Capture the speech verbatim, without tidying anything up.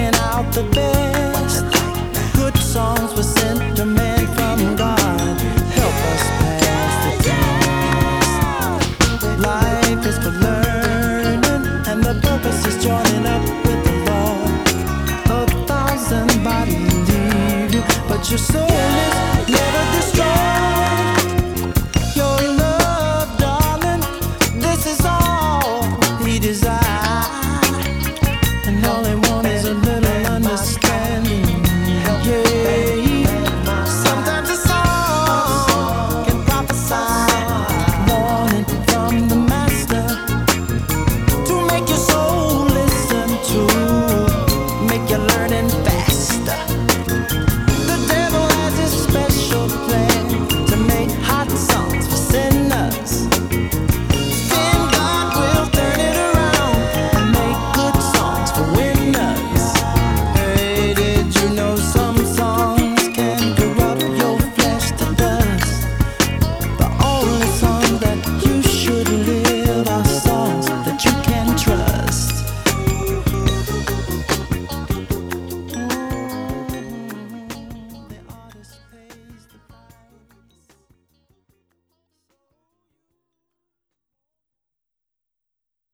picking out the best. Good songs were sent to men from God. Help us pass the test. Life is for learning, and the purpose is joining up with the Lord. A thousand bodies leave you, but your soul is never destroyed.